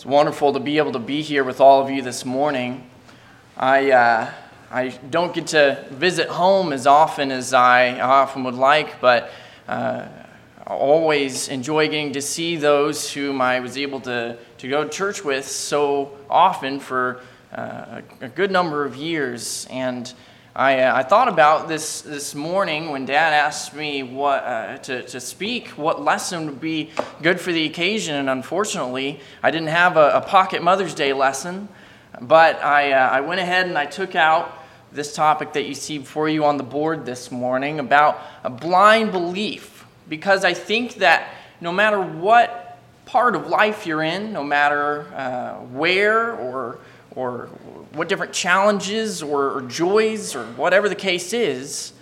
It's wonderful to be able to be here with all of you this morning. I don't get to visit home as often as I often would like, but I always enjoy getting to see those whom I was able to go to church with so often for a good number of years. And I thought about this morning when Dad asked me what to speak, what lesson would be good for the occasion, and unfortunately, I didn't have a pocket Mother's Day lesson, but I went ahead and I took out this topic that you see before you on the board this morning about a blind belief, because I think that no matter what part of life you're in, no matter where or what different challenges or joys or whatever the case is,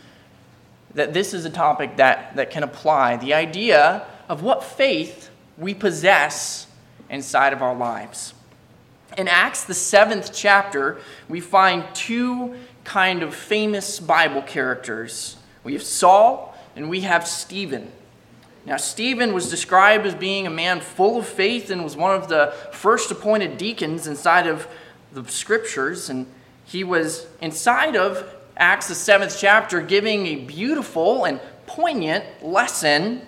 that this is a topic that can apply. The idea of what faith we possess inside of our lives. In Acts, the 7th chapter, we find two kind of famous Bible characters. We have Saul and we have Stephen. Now, Stephen was described as being a man full of faith and was one of the first appointed deacons inside of the scriptures, and he was inside of Acts the 7th chapter giving a beautiful and poignant lesson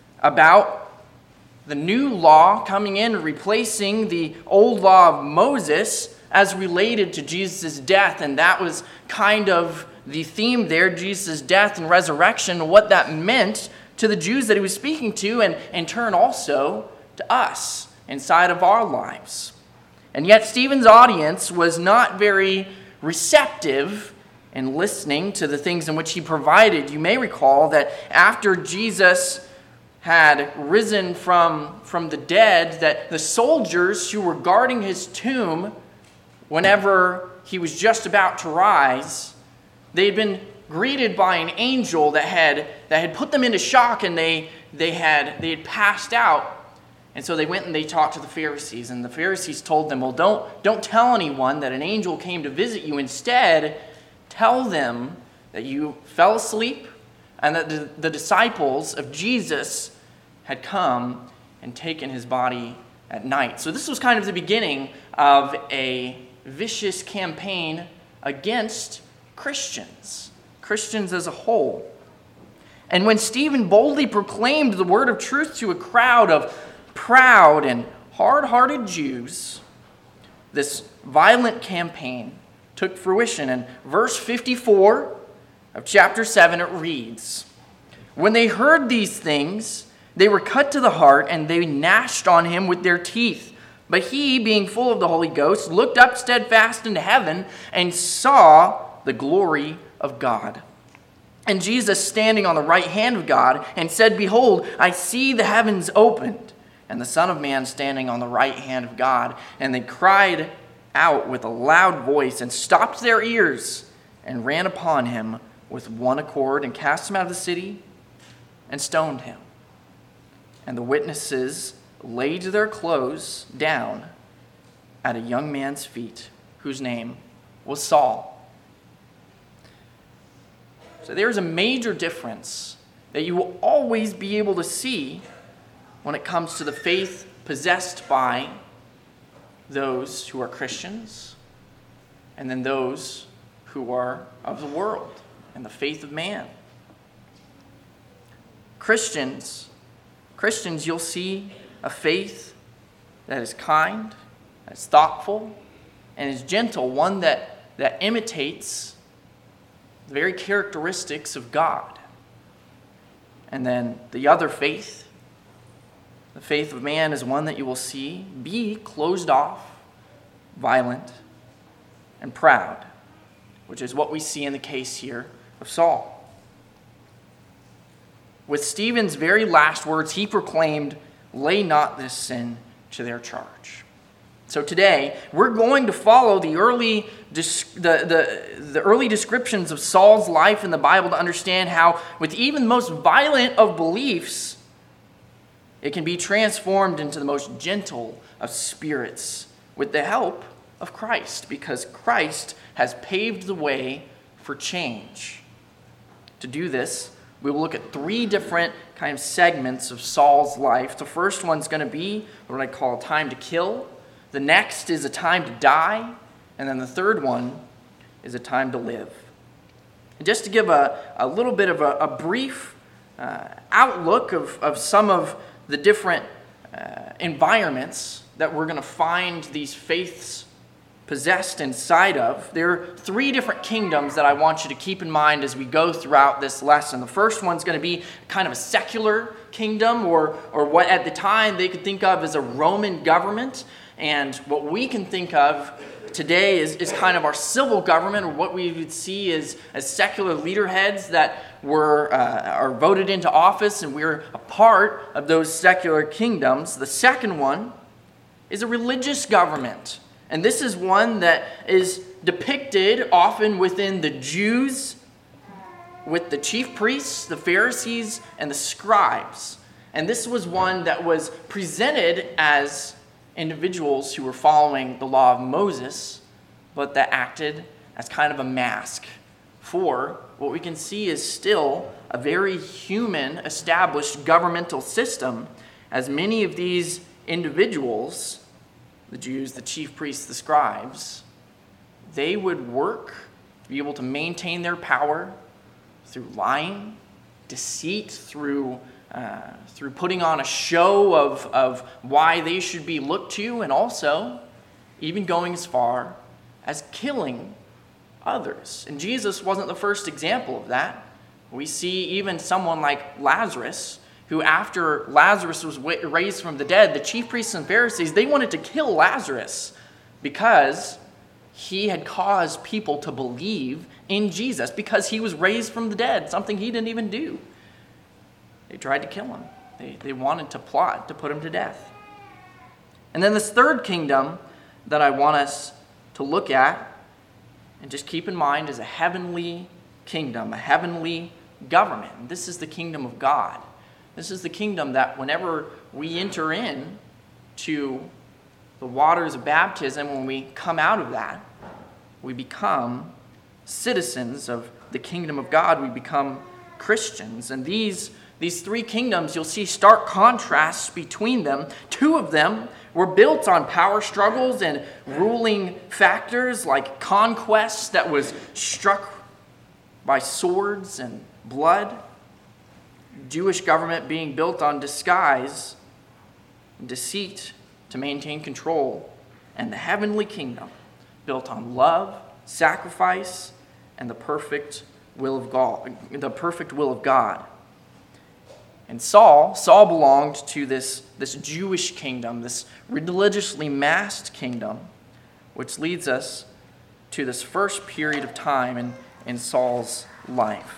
about the new law coming in and replacing the old law of Moses as related to Jesus' death. And that was kind of the theme there, Jesus' death and resurrection, what that meant to the Jews that he was speaking to, and in turn also to us inside of our lives. And yet Stephen's audience was not very receptive in listening to the things in which he provided. You may recall that after Jesus had risen from the dead, that the soldiers who were guarding his tomb whenever he was just about to rise, they had been greeted by an angel that had put them into shock, and they had passed out. And so they went and they talked to the Pharisees, and the Pharisees told them, well, don't tell anyone that an angel came to visit you. Instead, tell them that you fell asleep and that the disciples of Jesus had come and taken his body at night. So this was kind of the beginning of a vicious campaign against Christians as a whole. And when Stephen boldly proclaimed the word of truth to a crowd of proud and hard-hearted Jews, this violent campaign took fruition. In verse 54 of chapter 7, it reads, "When they heard these things, they were cut to the heart, and they gnashed on him with their teeth. But he, being full of the Holy Ghost, looked up steadfast into heaven and saw the glory of God, and Jesus standing on the right hand of God, and said, Behold, I see the heavens opened, and the Son of Man standing on the right hand of God. And they cried out with a loud voice and stopped their ears and ran upon him with one accord and cast him out of the city and stoned him. And the witnesses laid their clothes down at a young man's feet, whose name was Saul." So there's a major difference that you will always be able to see when it comes to the faith possessed by those who are Christians and then those who are of the world and the faith of man. Christians, you'll see a faith that is kind, that is thoughtful, and is gentle, one that imitates the very characteristics of God. And then the other faith, the faith of man, is one that you will see be closed off, violent, and proud, which is what we see in the case here of Saul. With Stephen's very last words, he proclaimed, "Lay not this sin to their charge." So today, we're going to follow the early descriptions of Saul's life in the Bible to understand how, with even the most violent of beliefs, it can be transformed into the most gentle of spirits with the help of Christ, because Christ has paved the way for change. To do this, we will look at three different kind of segments of Saul's life. The first one's going to be what I call time to kill. The next is a time to die. And then the third one is a time to live. And just to give a little bit of a brief outlook of some of the different environments that we're going to find these faiths possessed inside of, there are three different kingdoms that I want you to keep in mind as we go throughout this lesson. The first one's going to be kind of a secular kingdom, or what at the time they could think of as a Roman government. And what we can think of today is kind of our civil government, or what we would see as secular leader heads that are voted into office, and we're a part of those secular kingdoms. The second one is a religious government. And this is one that is depicted often within the Jews, with the chief priests, the Pharisees, and the scribes. And this was one that was presented as individuals who were following the law of Moses, but that acted as kind of a mask for what we can see is still a very human established governmental system, as many of these individuals, the Jews, the chief priests, the scribes, they would work to be able to maintain their power through lying, deceit, through putting on a show of why they should be looked to, and also even going as far as killing others. And Jesus wasn't the first example of that. We see even someone like Lazarus, who after Lazarus was raised from the dead, the chief priests and Pharisees, they wanted to kill Lazarus because he had caused people to believe in Jesus, because he was raised from the dead, something he didn't even do. They tried to kill him. They wanted to plot to put him to death. And then this third kingdom that I want us to look at and just keep in mind is a heavenly kingdom, a heavenly government. And this is the kingdom of God. This is the kingdom that whenever we enter in to the waters of baptism, when we come out of that, we become citizens of the kingdom of God. We become Christians. And these three kingdoms, you'll see stark contrasts between them. Two of them were built on power struggles and ruling factors like conquest that was struck by swords and blood. Jewish government being built on disguise and deceit to maintain control, and the heavenly kingdom built on love, sacrifice, and the perfect will of God. And Saul belonged to this Jewish kingdom, this religiously masked kingdom, which leads us to this first period of time in Saul's life.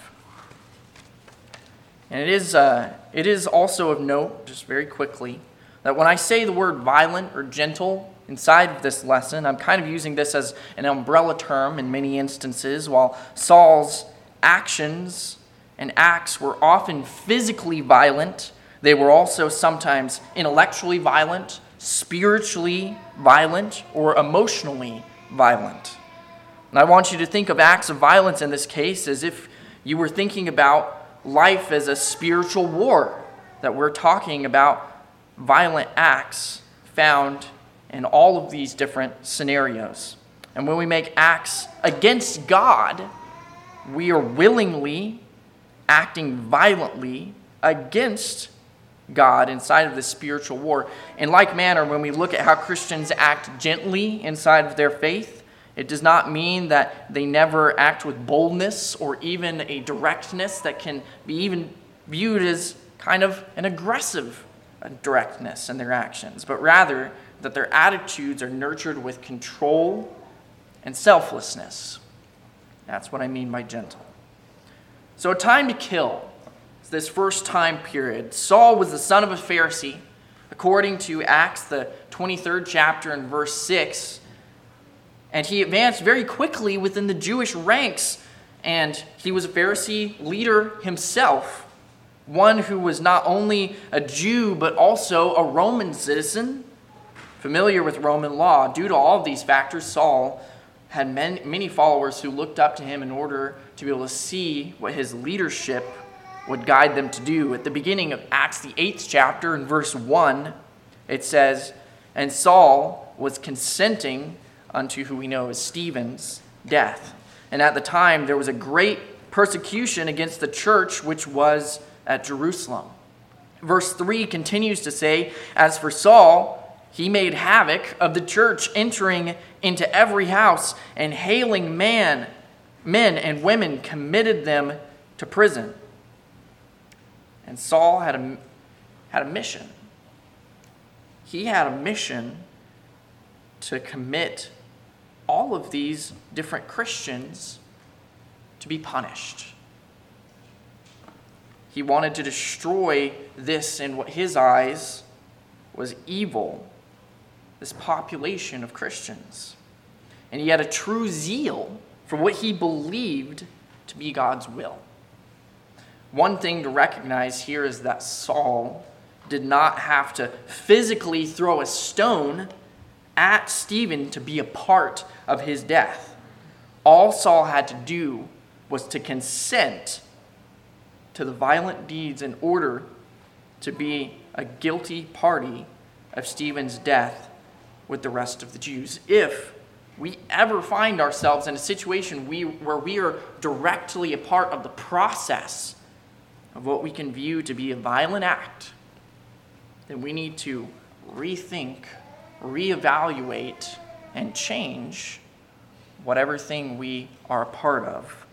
And it is also of note, just very quickly, that when I say the word violent or gentle inside of this lesson, I'm kind of using this as an umbrella term in many instances. While Saul's actions and acts were often physically violent, they were also sometimes intellectually violent, spiritually violent, or emotionally violent. And I want you to think of acts of violence in this case as if you were thinking about life as a spiritual war, that we're talking about violent acts found in all of these different scenarios. And when we make acts against God, we are willingly acting violently against God inside of this spiritual war. In like manner, when we look at how Christians act gently inside of their faith, it does not mean that they never act with boldness or even a directness that can be even viewed as kind of an aggressive directness in their actions, but rather that their attitudes are nurtured with control and selflessness. That's what I mean by gentle. So a time to kill is this first time period. Saul was the son of a Pharisee. According to Acts, the 23rd chapter and verse 6, and he advanced very quickly within the Jewish ranks, and he was a Pharisee leader himself, one who was not only a Jew but also a Roman citizen, familiar with Roman law. Due to all of these factors, Saul had many followers who looked up to him in order to be able to see what his leadership would guide them to do. At the beginning of Acts, the 8th chapter, in verse 1, it says, And Saul was consenting unto who we know as Stephen's death. And at the time, there was a great persecution against the church, which was at Jerusalem. Verse 3 continues to say, as for Saul, he made havoc of the church, entering into every house and hailing men and women, committed them to prison. And Saul had a mission. He had a mission to commit all of these different Christians to be punished. He wanted to destroy this in what his eyes was evil, this population of Christians. And he had a true zeal for what he believed to be God's will. One thing to recognize here is that Saul did not have to physically throw a stone at Stephen to be a part of his death. All Saul had to do was to consent to the violent deeds in order to be a guilty party of Stephen's death with the rest of the Jews. If we ever find ourselves in a situation where we are directly a part of the process of what we can view to be a violent act, then we need to rethink, reevaluate, and change whatever thing we are a part of.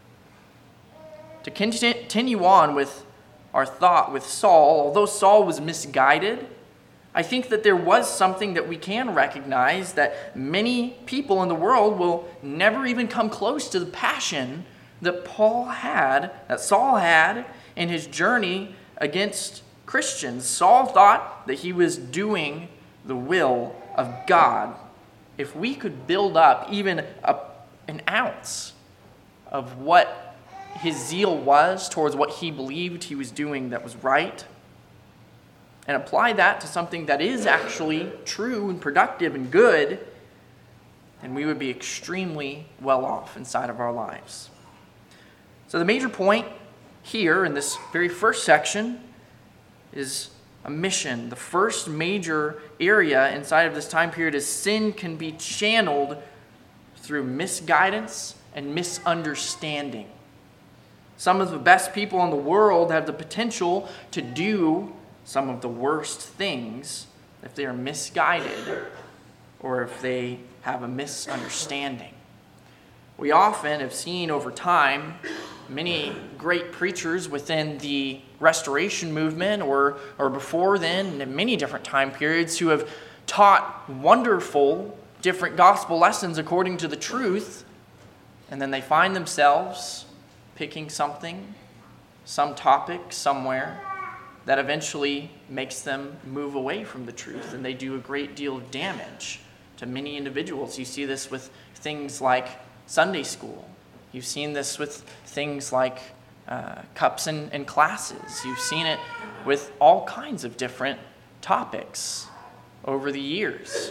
To continue on with our thought with Saul, although Saul was misguided, I think that there was something that we can recognize, that many people in the world will never even come close to the passion that Saul had in his journey against Christians. Saul thought that he was doing the will of God. If we could build up even an ounce of what his zeal was towards what he believed he was doing that was right, and apply that to something that is actually true and productive and good, then we would be extremely well off inside of our lives. So the major point here in this very first section is a mission. The first major area inside of this time period is sin can be channeled through misguidance and misunderstanding. Some of the best people in the world have the potential to do some of the worst things if they are misguided or if they have a misunderstanding. We often have seen over time many great preachers within the Restoration movement or before then, in many different time periods, who have taught wonderful different gospel lessons according to the truth, and then they find themselves picking something, some topic somewhere, that eventually makes them move away from the truth, and they do a great deal of damage to many individuals. You see this with things like Sunday school. You've seen this with things like cups and classes. You've seen it with all kinds of different topics over the years.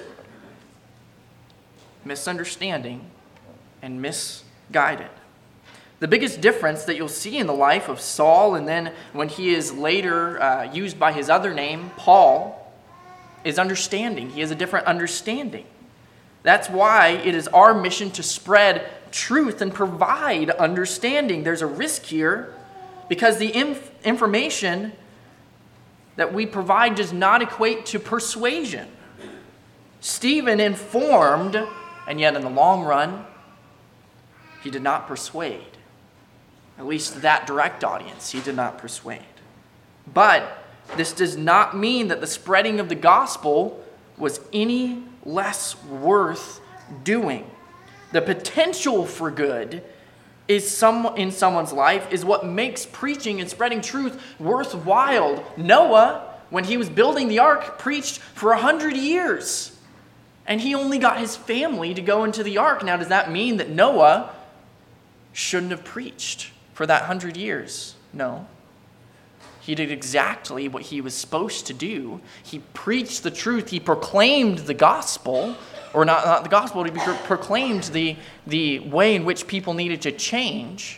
Misunderstanding and misguided. The biggest difference that you'll see in the life of Saul, and then when he is later used by his other name, Paul, is understanding. He has a different understanding. That's why it is our mission to spread truth and provide understanding. There's a risk here because the information that we provide does not equate to persuasion. Stephen informed, and yet in the long run, he did not persuade. At least that direct audience, he did not persuade. But this does not mean that the spreading of the gospel was any less worth doing. The potential for good in someone's life is what makes preaching and spreading truth worthwhile. Noah, when he was building the ark, preached for 100 years. And he only got his family to go into the ark. Now, does that mean that Noah shouldn't have preached for that 100 years? No. He did exactly what he was supposed to do. He preached the truth. He proclaimed the gospel, or not the gospel, he proclaimed the way in which people needed to change,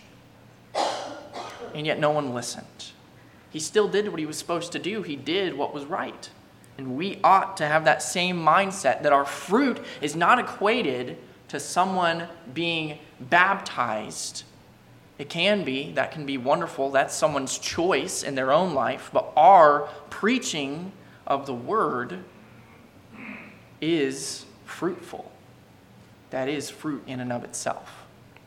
and yet no one listened. He still did what he was supposed to do. He did what was right. And we ought to have that same mindset, that our fruit is not equated to someone being baptized. It can be, that can be wonderful. That's someone's choice in their own life. But our preaching of the word is fruitful. That is fruit in and of itself.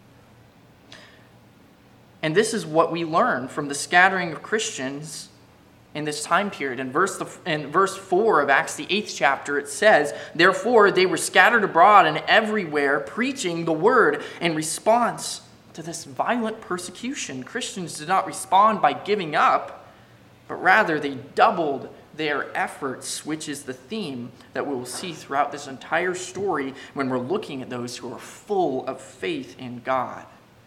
And this is what we learn from the scattering of Christians in this time period. In verse 4 of Acts, the 8th chapter, it says, "Therefore they were scattered abroad and everywhere, preaching the word." In response to this violent persecution, Christians did not respond by giving up, but rather they doubled their efforts, which is the theme that we will see throughout this entire story when we're looking at those who are full of faith in God.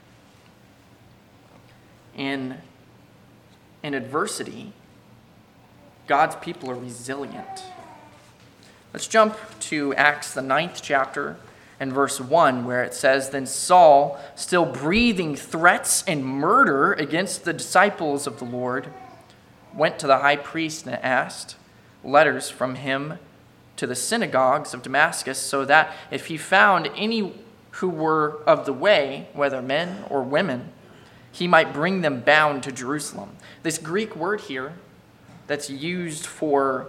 In adversity, God's people are resilient. Let's jump to Acts, the 9th chapter, and verse 1, where it says, "Then Saul, still breathing threats and murder against the disciples of the Lord, went to the high priest and asked letters from him to the synagogues of Damascus, so that if he found any who were of the way, whether men or women, he might bring them bound to Jerusalem." This Greek word here that's used for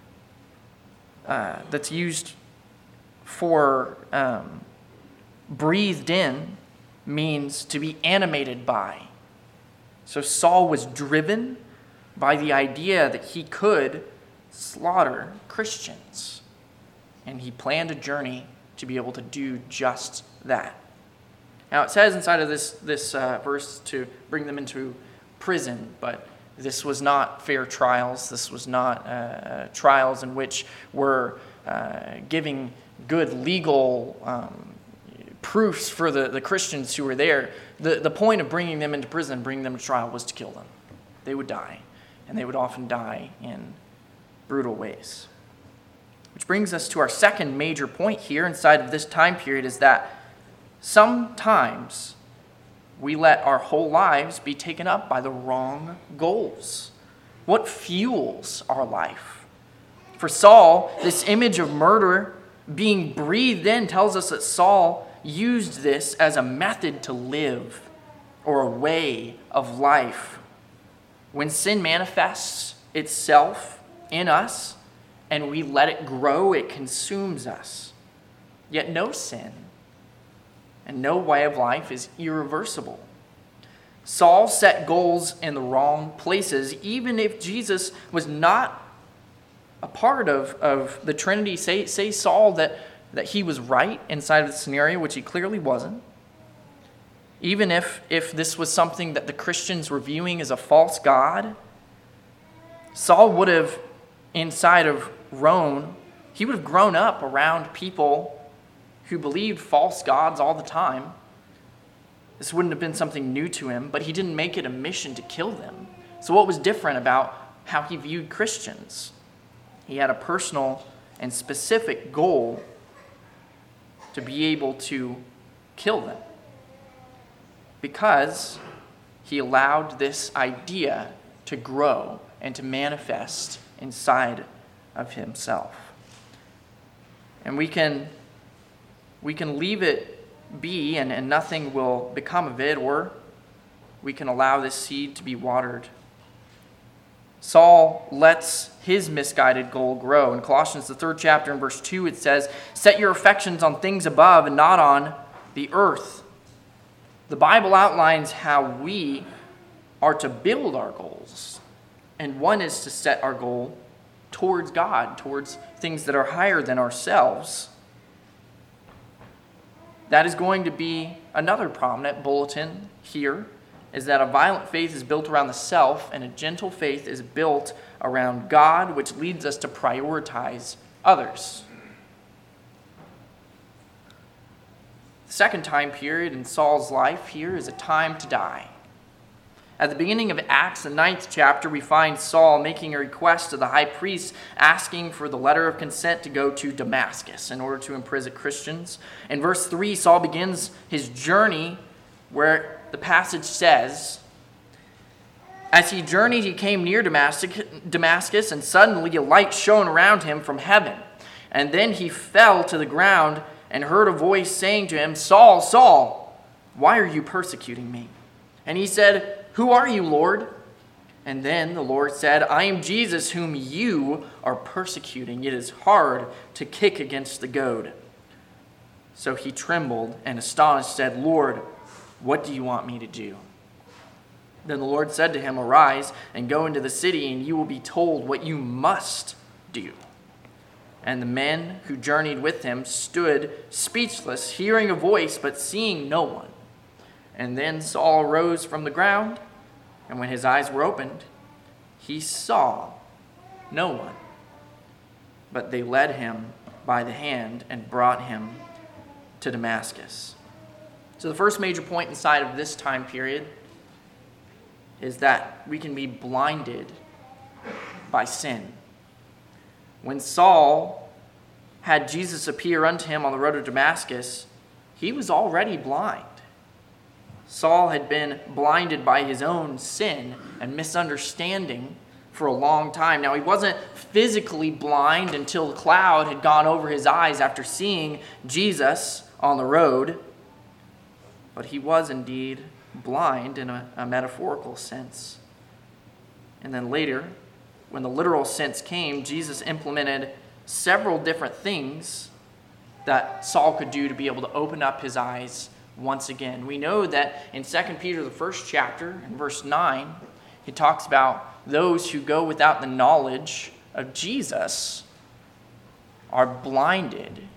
breathed in means to be animated by. So Saul was driven by the idea that he could slaughter Christians, and he planned a journey to be able to do just that. Now it says inside of this verse to bring them into prison, but this was not fair trials. This was not trials in which we're giving good legal proofs for the Christians who were there. The point of bringing them into prison, bringing them to trial, was to kill them. They would die, and they would often die in brutal ways. Which brings us to our second major point here inside of this time period, is that sometimes we let our whole lives be taken up by the wrong goals. What fuels our life? For Saul, this image of murder being breathed in tells us that Saul used this as a method to live, or a way of life. When sin manifests itself in us and we let it grow, it consumes us. Yet no sin and no way of life is irreversible. Saul set goals in the wrong places. Even if Jesus was not a part of the Trinity, say Saul that he was right inside of the scenario, which he clearly wasn't. Even if this was something that the Christians were viewing as a false god, Saul would have, inside of Rome, he would have grown up around people who believed false gods all the time. This wouldn't have been something new to him, but he didn't make it a mission to kill them. So what was different about how he viewed Christians? He had a personal and specific goal to be able to kill them, because he allowed this idea to grow and to manifest inside of himself. And we can leave it be and nothing will become of it, or we can allow this seed to be watered. Saul lets his misguided goal grow. In Colossians, the 3rd chapter, in verse 2, it says, "Set your affections on things above and not on the earth." The Bible outlines how we are to build our goals. And one is to set our goal towards God, towards things that are higher than ourselves. That is going to be another prominent bulletin here, is that a violent faith is built around the self, and a gentle faith is built around God, which leads us to prioritize others. The second time period in Saul's life here is a time to die. At the beginning of Acts, the 9th chapter, we find Saul making a request to the high priest, asking for the letter of consent to go to Damascus in order to imprison Christians. In verse 3, Saul begins his journey where the passage says, As he journeyed, he came near Damascus, and suddenly a light shone around him from heaven. And then he fell to the ground and heard a voice saying to him, Saul, Saul, why are you persecuting me? And he said, Who are you, Lord? And then the Lord said, I am Jesus whom you are persecuting. It is hard to kick against the goad. So he trembled and astonished said, Lord, what do you want me to do? Then the Lord said to him, Arise and go into the city, and you will be told what you must do. And the men who journeyed with him stood speechless, hearing a voice, but seeing no one. And then Saul rose from the ground, and when his eyes were opened, he saw no one. But they led him by the hand and brought him to Damascus. So the first major point inside of this time period is that we can be blinded by sin. When Saul had Jesus appear unto him on the road to Damascus, he was already blind. Saul had been blinded by his own sin and misunderstanding for a long time. Now, he wasn't physically blind until the cloud had gone over his eyes after seeing Jesus on the road, but he was indeed blind in a metaphorical sense. And then later, when the literal sense came, Jesus implemented several different things that Saul could do to be able to open up his eyes once again. We know that in 2 Peter, the first chapter, in verse 9, it talks about those who go without the knowledge of Jesus are blind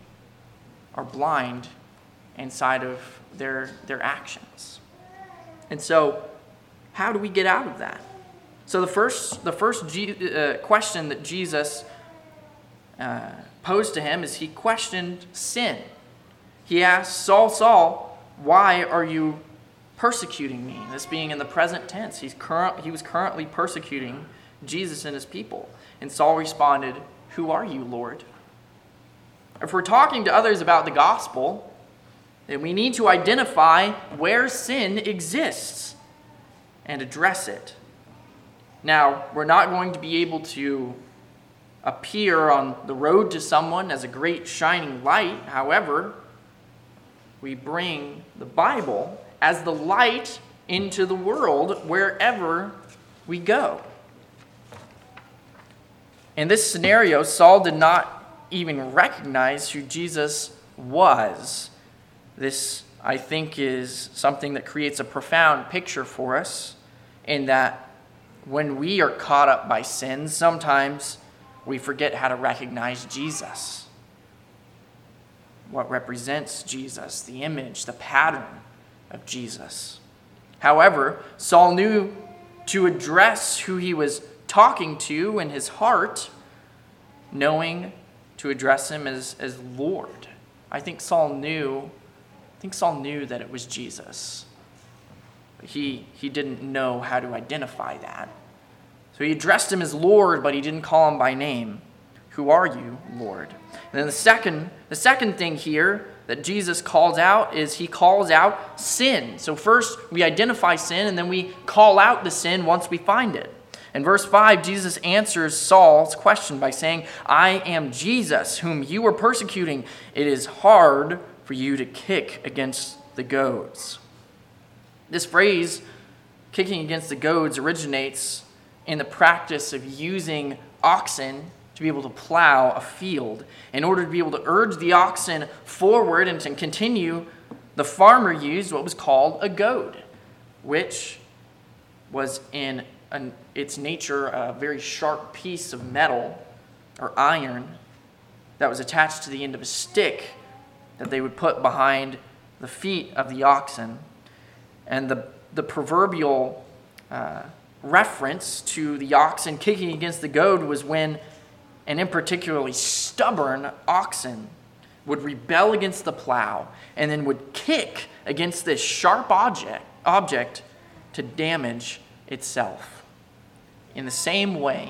inside of their actions. And so, how do we get out of that? So the first question that Jesus posed to him is he questioned sin. He asked, Saul, Saul, why are you persecuting me? This being in the present tense. He was currently persecuting Jesus and his people. And Saul responded, Who are you, Lord? If we're talking to others about the gospel, then we need to identify where sin exists and address it. Now, we're not going to be able to appear on the road to someone as a great shining light. However, we bring the Bible as the light into the world wherever we go. In this scenario, Saul did not even recognize who Jesus was. This, I think, is something that creates a profound picture for us in that when we are caught up by sin, sometimes we forget how to recognize Jesus. What represents Jesus, the image, the pattern of Jesus. However, Saul knew to address who he was talking to in his heart, knowing to address him as Lord. I think Saul knew that it was Jesus. But he didn't know how to identify that. So he addressed him as Lord, but he didn't call him by name. Who are you, Lord? And then the second thing here that Jesus calls out is he calls out sin. So first we identify sin, and then we call out the sin once we find it. In verse 5, Jesus answers Saul's question by saying, I am Jesus, whom you are persecuting. It is hard for you to kick against the goads. This phrase, kicking against the goads, originates in the practice of using oxen to be able to plow a field. In order to be able to urge the oxen forward and to continue, the farmer used what was called a goad, which was in its nature a very sharp piece of metal or iron that was attached to the end of a stick that they would put behind the feet of the oxen. And the proverbial reference to the oxen kicking against the goad was when an in particularly stubborn oxen would rebel against the plow and then would kick against this sharp object to damage itself. In the same way,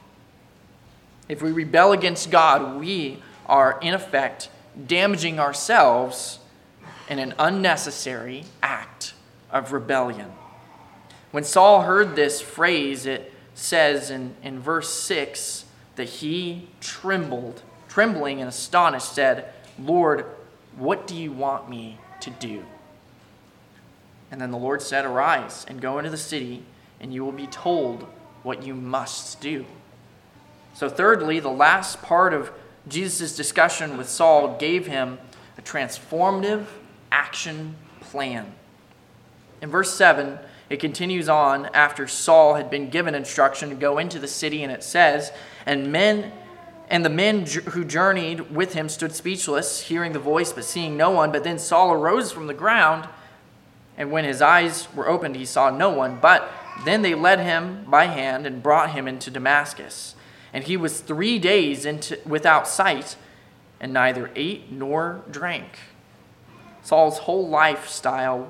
if we rebel against God, we are in effect damaging ourselves in an unnecessary act of rebellion. When Saul heard this phrase, it says in verse 6 that he trembling and astonished, said, "Lord, what do you want me to do?" And then the Lord said, "Arise and go into the city, and you will be told what you must do." So thirdly, the last part of Jesus' discussion with Saul gave him a transformative action plan. In verse 7, it continues on after Saul had been given instruction to go into the city, and it says, And the men who journeyed with him stood speechless, hearing the voice but seeing no one. But then Saul arose from the ground, and when his eyes were opened, he saw no one. But then they led him by hand and brought him into Damascus. And he was 3 days without sight, and neither ate nor drank. Saul's whole lifestyle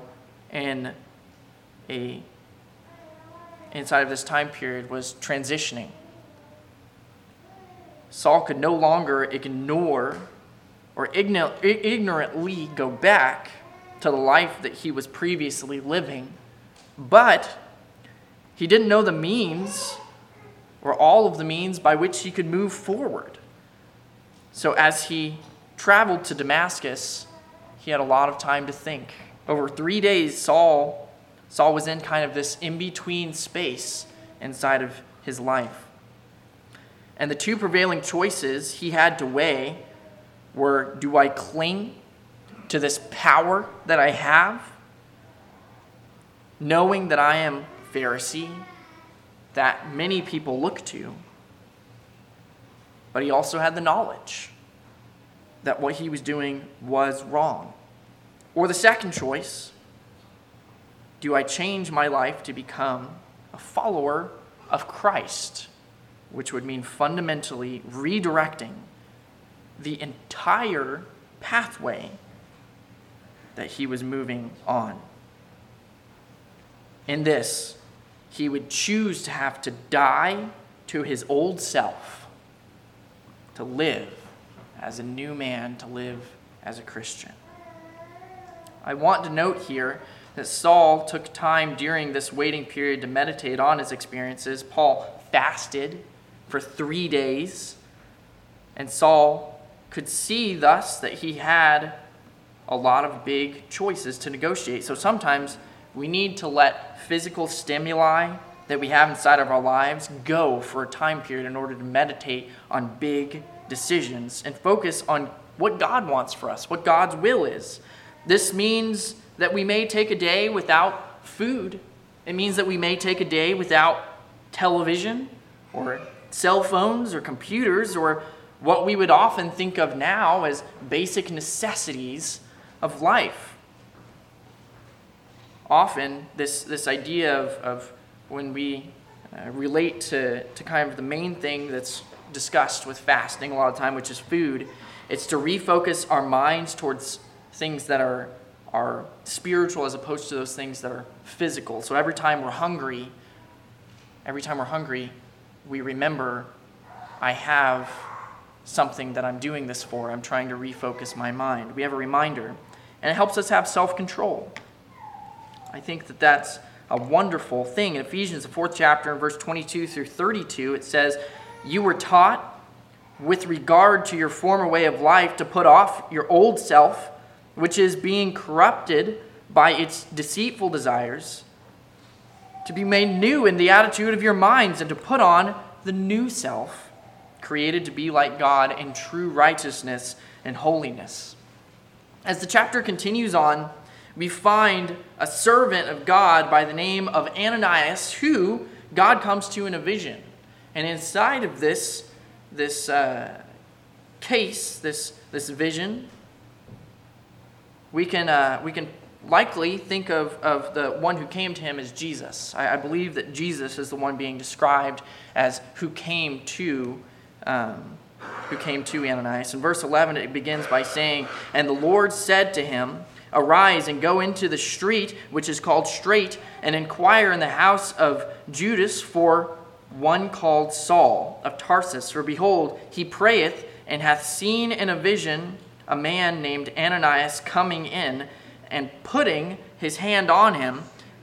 inside of this time period was transitioning. Saul could no longer ignore or ignorantly go back to the life that he was previously living, but he didn't know the means or all of the means by which he could move forward. So as he traveled to Damascus, he had a lot of time to think. Over 3 days, Saul was in kind of this in-between space inside of his life. And the two prevailing choices he had to weigh were, do I cling to this power that I have, knowing that I am Pharisee, that many people look to, but he also had the knowledge that what he was doing was wrong. Or the second choice, do I change my life to become a follower of Christ, which would mean fundamentally redirecting the entire pathway that he was moving on. In this, he would choose to have to die to his old self, to live as a new man, to live as a Christian. I want to note here that Saul took time during this waiting period to meditate on his experiences. Paul fasted for 3 days, and Saul could see thus that he had a lot of big choices to negotiate. So sometimes we need to let physical stimuli that we have inside of our lives go for a time period in order to meditate on big decisions and focus on what God wants for us, what God's will is. This means that we may take a day without food. It means that we may take a day without television or cell phones or computers or what we would often think of now as basic necessities of life. Often, this idea of when we relate to kind of the main thing that's discussed with fasting a lot of time, which is food, it's to refocus our minds towards things that are spiritual as opposed to those things that are physical. So every time we're hungry, we remember, I have something that I'm doing this for. I'm trying to refocus my mind. We have a reminder, and it helps us have self-control. I think that that's a wonderful thing. In Ephesians, the 4th chapter, in verse 22 through 32, it says, "You were taught with regard to your former way of life to put off your old self, which is being corrupted by its deceitful desires, to be made new in the attitude of your minds, and to put on the new self, created to be like God in true righteousness and holiness." As the chapter continues on, we find a servant of God by the name of Ananias, who God comes to in a vision. And inside of this vision, we can likely think of the one who came to him as Jesus. I believe that Jesus is the one being described as who came to Ananias. In verse 11, it begins by saying, "And the Lord said to him, Arise and go into the street which is called Straight, and inquire in the house of Judas for one called Saul of Tarsus. For behold, he prayeth, and hath seen in a vision a man named Ananias coming in, and putting his hand on him,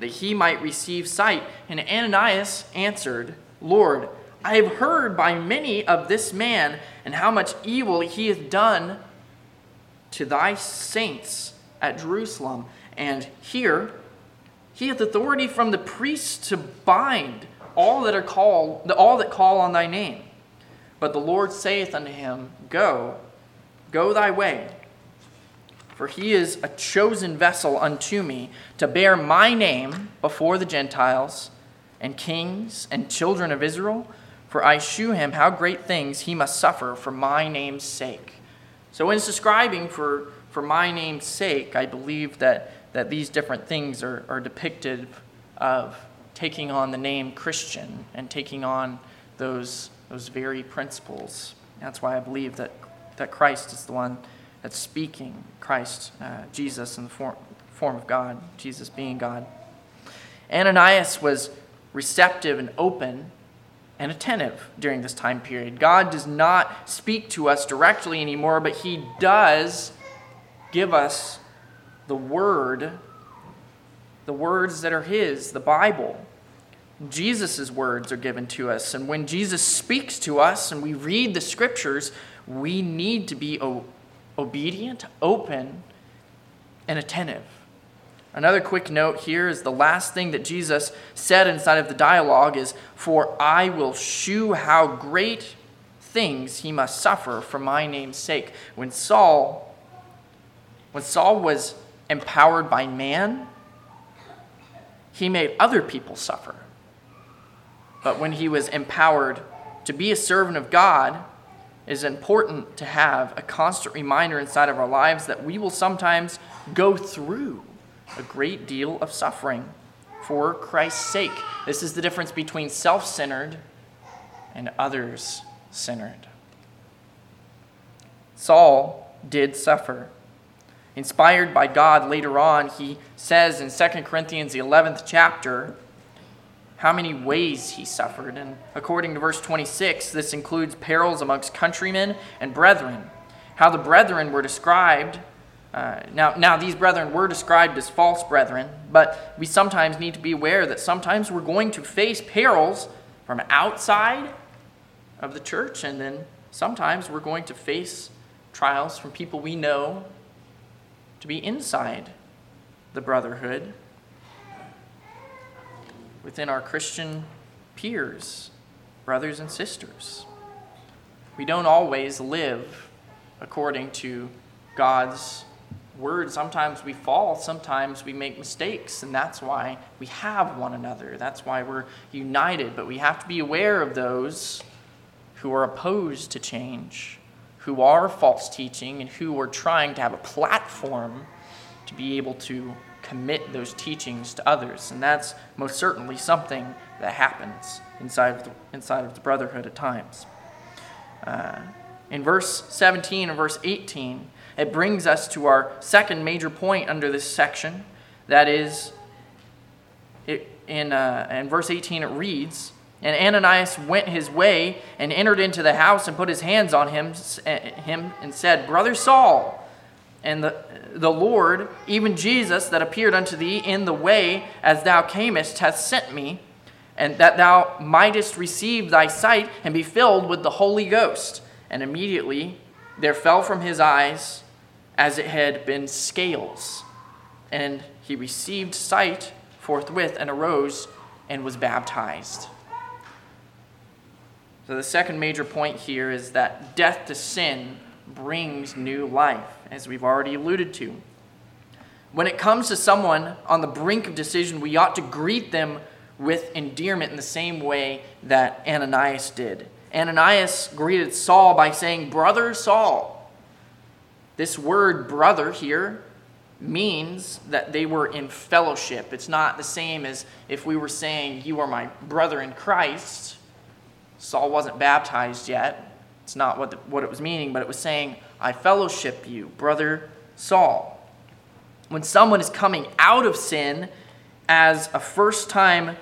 that he might receive sight. And Ananias answered, Lord, I have heard by many of this man, and how much evil he hath done to thy saints at Jerusalem. And here he hath authority from the priests to bind all that call on thy name. But the Lord saith unto him, Go thy way. For he is a chosen vessel unto me to bear my name before the Gentiles and kings and children of Israel. For I shew him how great things he must suffer for my name's sake. So when it's describing for my name's sake, I believe that these different things are depicted of taking on the name Christian and taking on those very principles. That's why I believe that Christ is the one that's speaking. Christ, Jesus in the form of God, Jesus being God. Ananias was receptive and open and attentive during this time period. God does not speak to us directly anymore, but he does give us the word, the words that are his, the Bible. Jesus' words are given to us. And when Jesus speaks to us and we read the scriptures, we need to be obedient, open, and attentive. Another quick note here is the last thing that Jesus said inside of the dialogue is, For I will shew how great things he must suffer for my name's sake. When Saul was empowered by man, he made other people suffer. But when he was empowered to be a servant of God, it is important to have a constant reminder inside of our lives that we will sometimes go through a great deal of suffering for Christ's sake. This is the difference between self-centered and others-centered. Saul did suffer. Inspired by God later on, he says in 2 Corinthians, the 11th chapter, how many ways he suffered. And according to verse 26, this includes perils amongst countrymen and brethren. How the brethren were described. Now these brethren were described as false brethren, but we sometimes need to be aware that sometimes we're going to face perils from outside of the church, and then sometimes we're going to face trials from people we know to be inside the brotherhood, within our Christian peers, brothers and sisters. We don't always live according to God's word. Sometimes we fall, sometimes we make mistakes, and that's why we have one another. That's why we're united. But we have to be aware of those who are opposed to change, who are false teaching, and who are trying to have a platform to be able to commit those teachings to others. And that's most certainly something that happens inside of the brotherhood at times. In verse 17 and verse 18, it brings us to our second major point under this section. That is, in verse 18 it reads, And Ananias went his way and entered into the house and put his hands on him and said, Brother Saul, and the Lord, even Jesus, that appeared unto thee in the way as thou camest, hath sent me, and that thou mightest receive thy sight and be filled with the Holy Ghost. And immediately there fell from his eyes as it had been scales. And he received sight forthwith and arose and was baptized. So the second major point here is that death to sin brings new life, as we've already alluded to. When it comes to someone on the brink of decision, we ought to greet them with endearment in the same way that Ananias did. Ananias greeted Saul by saying, Brother Saul. This word brother here means that they were in fellowship. It's not the same as if we were saying, you are my brother in Christ. Saul wasn't baptized yet. It's not what it was meaning, but it was saying, I fellowship you, brother Saul. When someone is coming out of sin as a first-time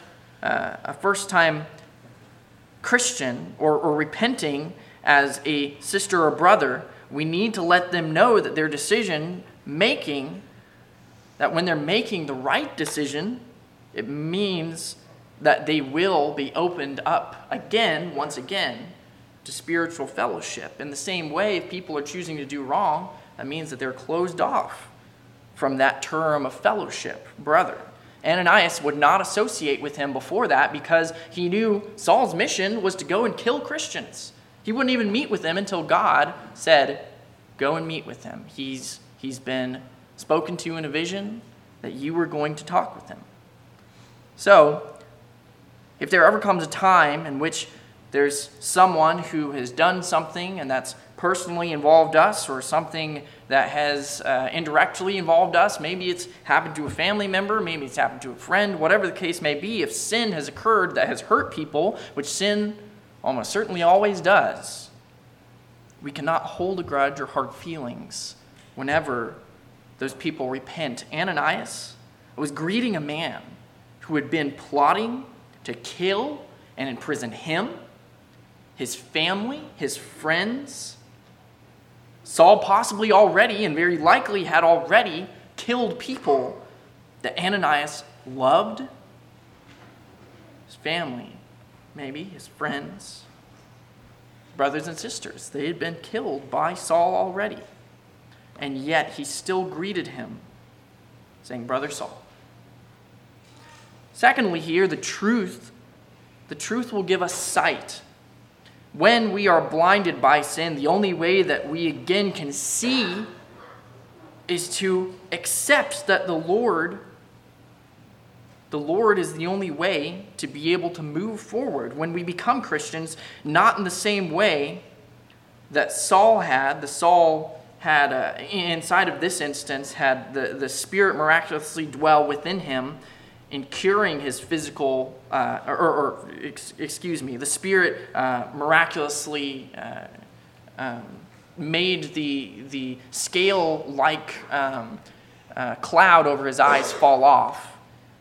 Christian or repenting as a sister or brother, we need to let them know that their decision making, that when they're making the right decision, It means that they will be opened up again, once again, to spiritual fellowship. In the same way, if people are choosing to do wrong, that means that they're closed off from that term of fellowship, brother. Ananias would not associate with him before that because he knew Saul's mission was to go and kill Christians. He wouldn't even meet with them until God said, go and meet with him. He's been spoken to in a vision that you were going to talk with him. So, if there ever comes a time in which there's someone who has done something and that's personally involved us, or something that has indirectly involved us, maybe it's happened to a family member, maybe it's happened to a friend, whatever the case may be, if sin has occurred that has hurt people, which sin almost certainly always does, we cannot hold a grudge or hard feelings whenever those people repent. Ananias was greeting a man who had been plotting to kill and imprison him, his family, his friends. Saul possibly already, and very likely had already, killed people that Ananias loved. His family, maybe, his friends, brothers and sisters. They had been killed by Saul already. And yet he still greeted him, saying, Brother Saul. Secondly here, the truth will give us sight. When we are blinded by sin, the only way that we again can see is to accept that the Lord is the only way to be able to move forward. When we become Christians, not in the same way that Saul had, inside of this instance, had the Spirit miraculously dwell within him, in curing his physical, the Spirit miraculously made the scale-like cloud over his eyes fall off.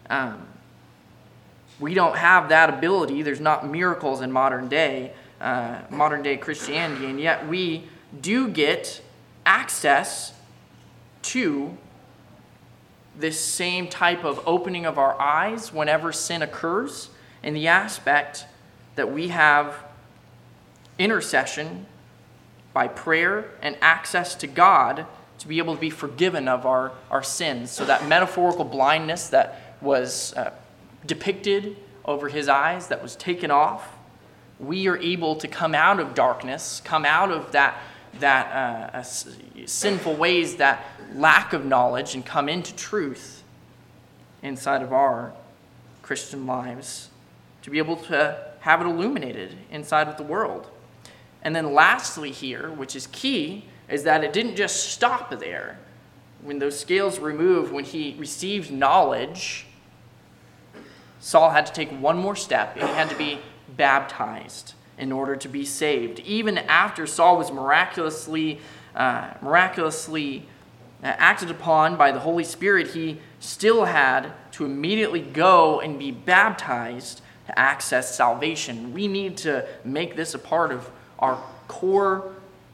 We don't have that ability. There's not miracles in modern day Christianity, and yet we do get access to this same type of opening of our eyes whenever sin occurs, in the aspect that we have intercession by prayer and access to God to be able to be forgiven of our sins. So that metaphorical blindness that was depicted over his eyes, that was taken off, we are able to come out of darkness, come out of that sinful ways, that lack of knowledge, and come into truth inside of our Christian lives, to be able to have it illuminated inside of the world. And then lastly here, which is key, is that it didn't just stop there. When those scales were removed, when he received knowledge, Saul had to take one more step, and he had to be baptized in order to be saved. Even after Saul was miraculously acted upon by the Holy Spirit, he still had to immediately go and be baptized to access salvation. We need to make this a part of our core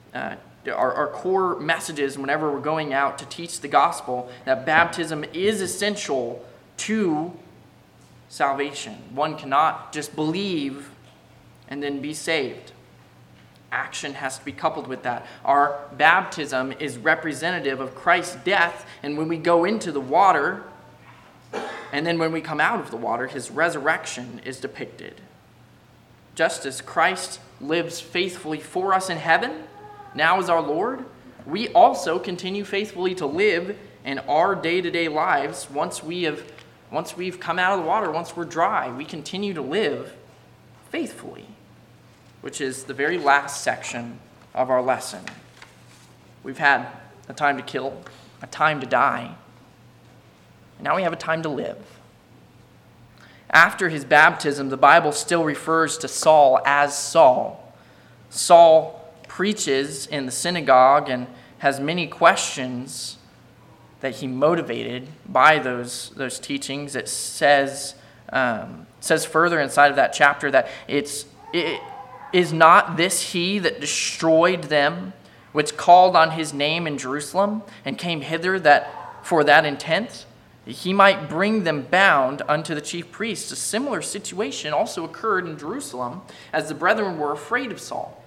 messages whenever we're going out to teach the gospel, that baptism is essential to salvation. One cannot just believe and then be saved. Action has to be coupled with that. Our baptism is representative of Christ's death, and when we go into the water, and then when we come out of the water, his resurrection is depicted. Just as Christ lives faithfully for us in heaven, now as our Lord, we also continue faithfully to live in our day-to-day lives. Once we've come out of the water, once we're dry, we continue to live faithfully, which is the very last section of our lesson. We've had a time to kill, a time to die, and now we have a time to live. After his baptism, the Bible still refers to Saul as Saul. Saul preaches in the synagogue and has many questions that he motivated by those teachings. It says further inside of that chapter that it is not this he that destroyed them, which called on his name in Jerusalem and came hither for that intent? he might bring them bound unto the chief priests. A similar situation also occurred in Jerusalem, as the brethren were afraid of Saul.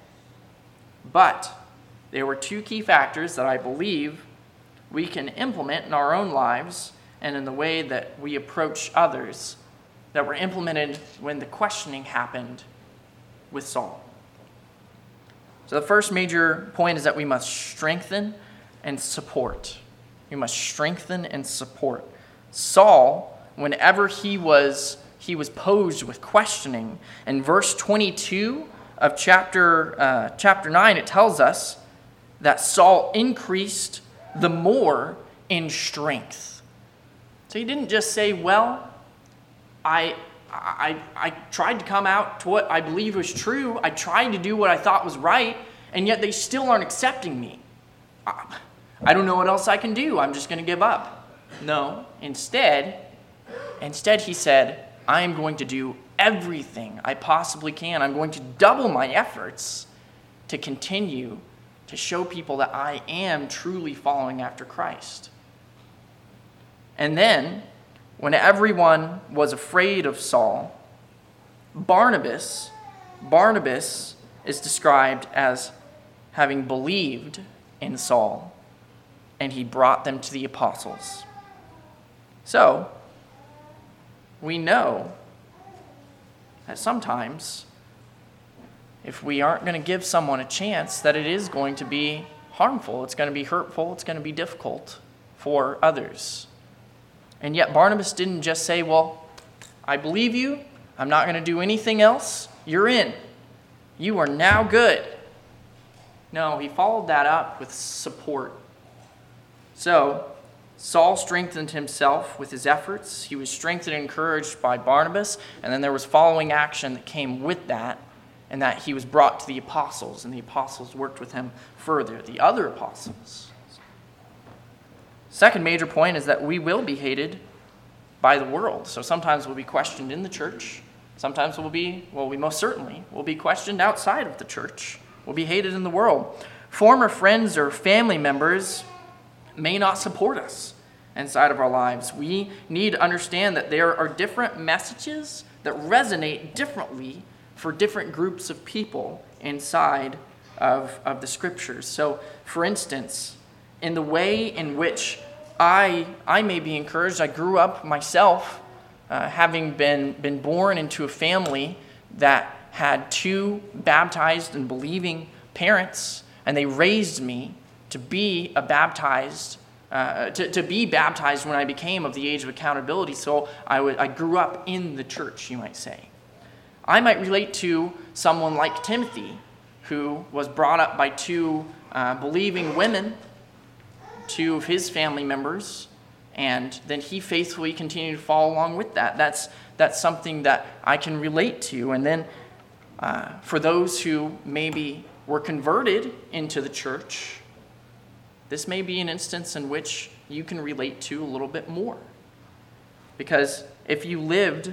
But there were two key factors that I believe we can implement in our own lives and in the way that we approach others that were implemented when the questioning happened with Saul. So the first major point is that we must strengthen and support. We must strengthen and support. Saul, whenever he was posed with questioning, in verse 22 of chapter 9, it tells us that Saul increased the more in strength. So he didn't just say, well, I tried to come out to what I believe was true. I tried to do what I thought was right, and yet they still aren't accepting me. I don't know what else I can do. I'm just going to give up. No, instead he said, I am going to do everything I possibly can. I'm going to double my efforts to continue to show people that I am truly following after Christ. And then, when everyone was afraid of Saul, Barnabas is described as having believed in Saul, and he brought them to the apostles. So, we know that sometimes, if we aren't going to give someone a chance, that it is going to be harmful, it's going to be hurtful, it's going to be difficult for others. And yet Barnabas didn't just say, well, I believe you, I'm not going to do anything else, you're in. You are now good. No, he followed that up with support. So, Saul strengthened himself with his efforts. He was strengthened and encouraged by Barnabas, and then there was following action that came with that, and that he was brought to the apostles, and the apostles worked with him further, the other apostles. Second major point is that we will be hated by the world. So sometimes we'll be questioned in the church. Sometimes we most certainly will be questioned outside of the church. We'll be hated in the world. Former friends or family members may not support us inside of our lives. We need to understand that there are different messages that resonate differently for different groups of people inside of the scriptures. So, for instance, in the way in which I may be encouraged, I grew up myself having been born into a family that had two baptized and believing parents, and they raised me to be baptized when I became of the age of accountability. So I grew up in the church, you might say. I might relate to someone like Timothy, who was brought up by two believing women, two of his family members, and then he faithfully continued to follow along with that. That's something that I can relate to. And then for those who maybe were converted into the church, this may be an instance in which you can relate to a little bit more. Because if you've lived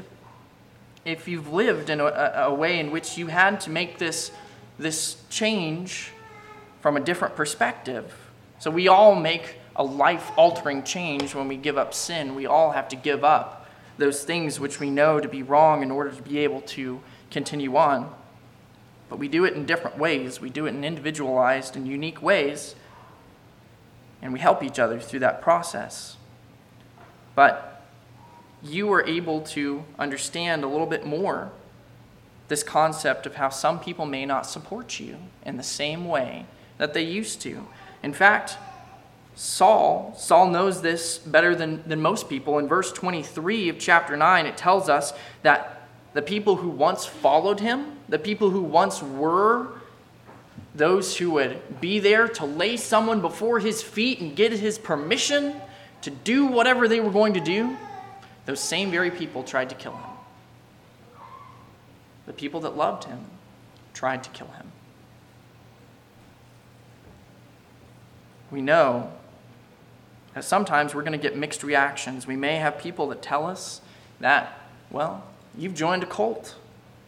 in a way in which you had to make this change from a different perspective, so we all make a life-altering change when we give up sin. We all have to give up those things which we know to be wrong in order to be able to continue on. But we do it in different ways. We do it in individualized and unique ways, and we help each other through that process. But you are able to understand a little bit more this concept of how some people may not support you in the same way that they used to. In fact, Saul knows this better than most people. In verse 23 of chapter 9, it tells us that the people who once followed him, the people who once were those who would be there to lay someone before his feet and get his permission to do whatever they were going to do, those same very people tried to kill him. The people that loved him tried to kill him. We know that sometimes we're going to get mixed reactions. We may have people that tell us that, well, you've joined a cult.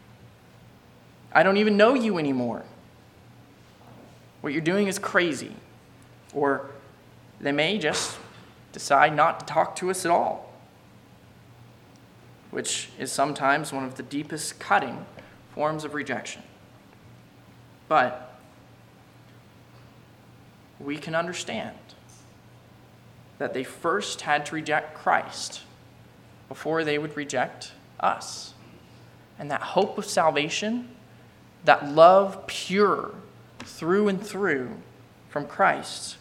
I don't even know you anymore. What you're doing is crazy. Or they may just decide not to talk to us at all, which is sometimes one of the deepest cutting forms of rejection. But we can understand that they first had to reject Christ before they would reject us. And that hope of salvation, that love pure through and through from Christ,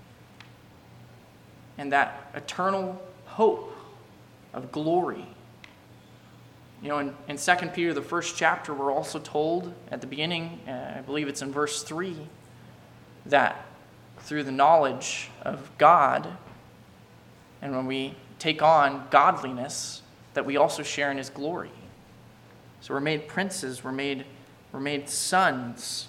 and that eternal hope of glory. In 2 Peter, the first chapter, we're also told at the beginning, I believe it's in verse 3, that through the knowledge of God, and when we take on godliness, that we also share in his glory. So we're made princes, we're made sons,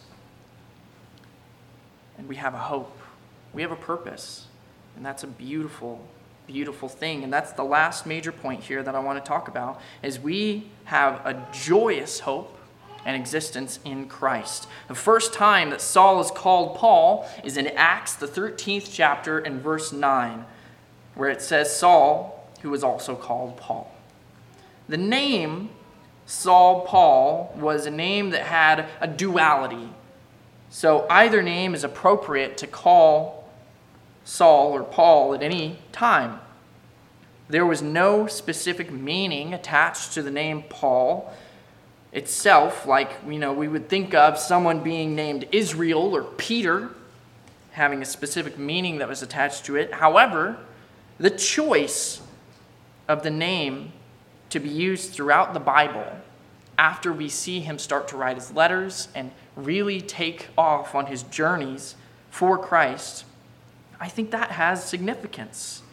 and we have a hope. We have a purpose, and that's a beautiful, beautiful thing. And that's the last major point here that I want to talk about, is we have a joyous hope and existence in Christ. The first time that Saul is called Paul is in Acts, the 13th chapter, and verse 9, where it says, Saul, who was also called Paul. The name Saul Paul was a name that had a duality. So either name is appropriate to call Saul or Paul at any time. There was no specific meaning attached to the name Paul itself, like we would think of someone being named Israel or Peter, having a specific meaning that was attached to it. However, the choice of the name to be used throughout the Bible, after we see him start to write his letters and really take off on his journeys for Christ, I think that has significance.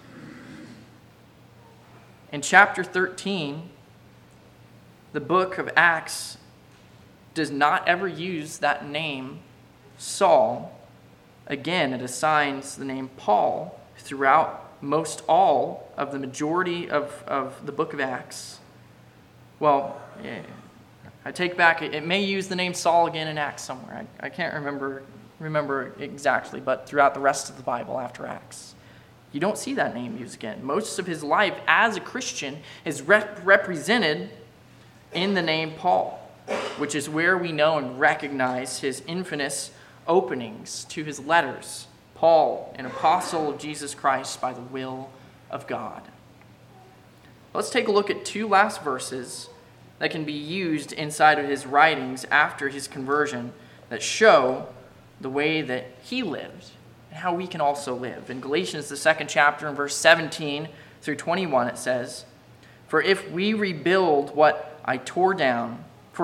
In chapter 13, the book of Acts does not ever use that name, Saul. Again, it assigns the name Paul throughout most all of the majority of the book of Acts. Well, I take back, it may use the name Saul again in Acts somewhere. I can't remember exactly, but throughout the rest of the Bible after Acts, you don't see that name used again. Most of his life as a Christian is represented in the name Paul, which is where we know and recognize his infamous openings to his letters. Paul, an apostle of Jesus Christ by the will of God. Let's take a look at two last verses that can be used inside of his writings after his conversion that show the way that he lived and how we can also live. In Galatians, the 2nd chapter, in verse 17 through 21, it says, For if I rebuild what I tore down,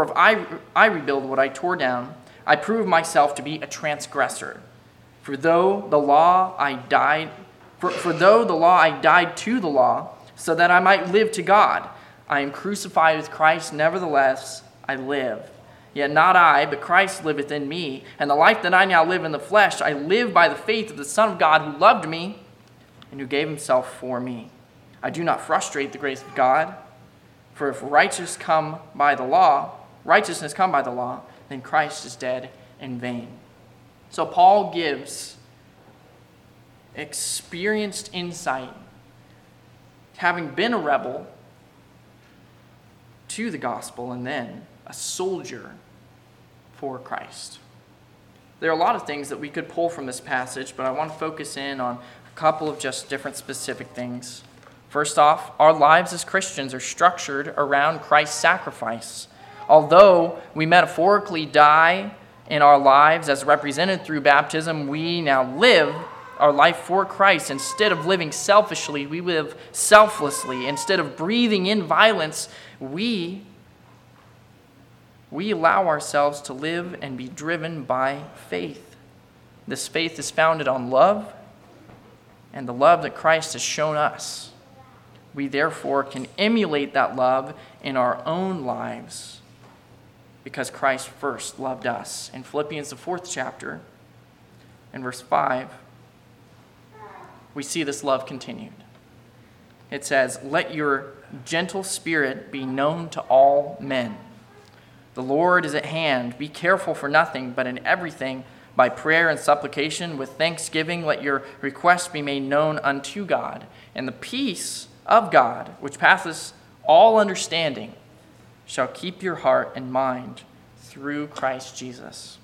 I prove myself to be a transgressor. For though the law I died to the law, so that I might live to God, I am crucified with Christ, nevertheless I live. Yet not I, but Christ liveth in me. And the life that I now live in the flesh, I live by the faith of the Son of God, who loved me and who gave himself for me. I do not frustrate the grace of God, for if righteousness come by the law, then Christ is dead in vain. So Paul gives experienced insight, having been a rebel to the gospel and then a soldier for Christ. There are a lot of things that we could pull from this passage, but I want to focus in on a couple of just different specific things. First off, our lives as Christians are structured around Christ's sacrifice. Although we metaphorically die in our lives as represented through baptism, we now live our life for Christ. Instead of living selfishly, we live selflessly. Instead of breathing in violence, we allow ourselves to live and be driven by faith. This faith is founded on love and the love that Christ has shown us. We therefore can emulate that love in our own lives because Christ first loved us. In Philippians, the 4th chapter, in verse 5, we see this love continued. It says, Let your gentle spirit be known to all men. The Lord is at hand. Be careful for nothing, but in everything, by prayer and supplication with thanksgiving, let your requests be made known unto God. And the peace of God, which passeth all understanding, shall keep your heart and mind through Christ Jesus.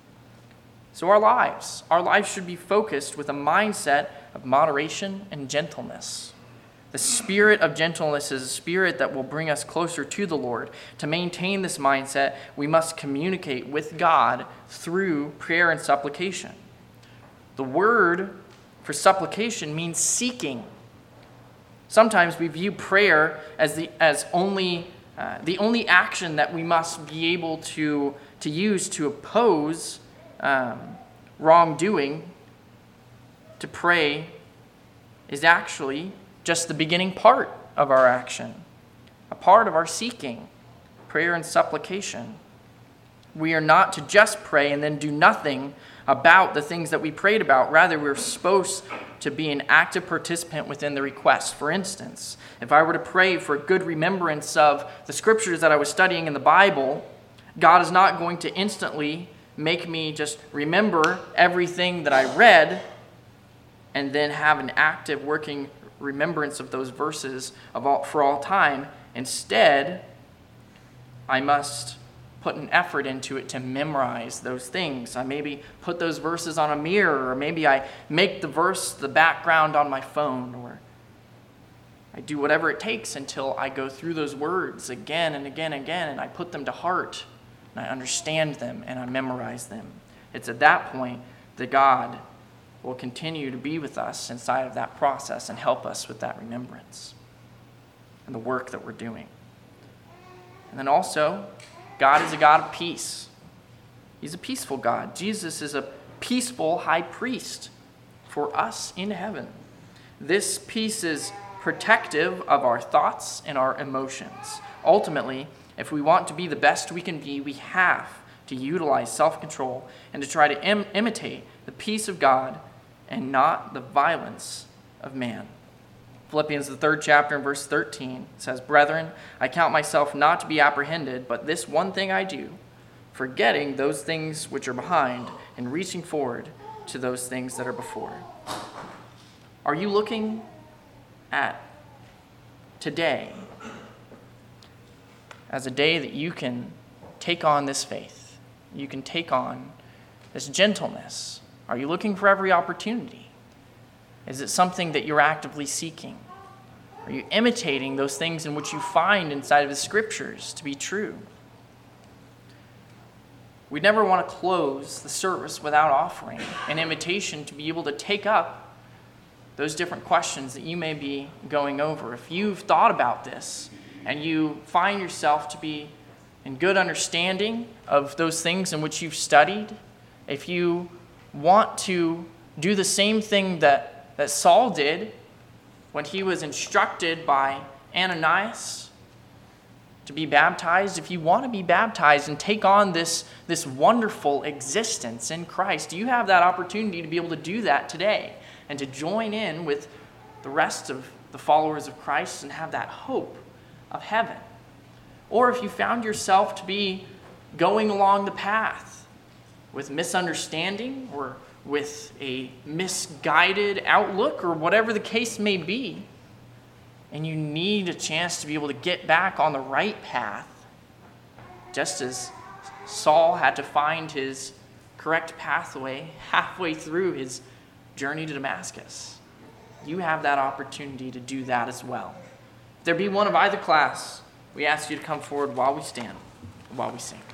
So our lives should be focused with a mindset of moderation and gentleness. The spirit of gentleness is a spirit that will bring us closer to the Lord. To maintain this mindset, we must communicate with God through prayer and supplication. The word for supplication means seeking. Sometimes we view prayer as the only action that we must be able to use to oppose wrongdoing. To pray is actually just the beginning part of our action, a part of our seeking, prayer and supplication. We are not to just pray and then do nothing about the things that we prayed about. Rather, we're supposed to be an active participant within the request. For instance, if I were to pray for good remembrance of the scriptures that I was studying in the Bible, God is not going to instantly make me just remember everything that I read and then have an active working remembrance of those verses for all time. Instead, I must put an effort into it to memorize those things. I maybe put those verses on a mirror, or maybe I make the verse the background on my phone, or I do whatever it takes until I go through those words again and again and again, and I put them to heart, and I understand them, and I memorize them. It's at that point that God will continue to be with us inside of that process and help us with that remembrance and the work that we're doing. And then also, God is a God of peace. He's a peaceful God. Jesus is a peaceful high priest for us in heaven. This peace is protective of our thoughts and our emotions. Ultimately, if we want to be the best we can be, we have to utilize self-control and to try to imitate the peace of God and not the violence of man. Philippians, the 3rd chapter, and verse 13 says, "Brethren, I count myself not to be apprehended, but this one thing I do, forgetting those things which are behind and reaching forward to those things that are before." Are you looking at today as a day that you can take on this faith? You can take on this gentleness. Are you looking for every opportunity? Is it something that you're actively seeking? Are you imitating those things in which you find inside of the scriptures to be true? We never want to close the service without offering an invitation to be able to take up those different questions that you may be going over. If you've thought about this and you find yourself to be in good understanding of those things in which you've studied, if you want to do the same thing that Saul did when he was instructed by Ananias to be baptized, if you want to be baptized and take on this wonderful existence in Christ, you have that opportunity to be able to do that today and to join in with the rest of the followers of Christ and have that hope of heaven. Or if you found yourself to be going along the path with misunderstanding or with a misguided outlook or whatever the case may be, and you need a chance to be able to get back on the right path, just as Saul had to find his correct pathway halfway through his journey to Damascus, you have that opportunity to do that as well. If there be one of either class, we ask you to come forward while we stand, while we sing.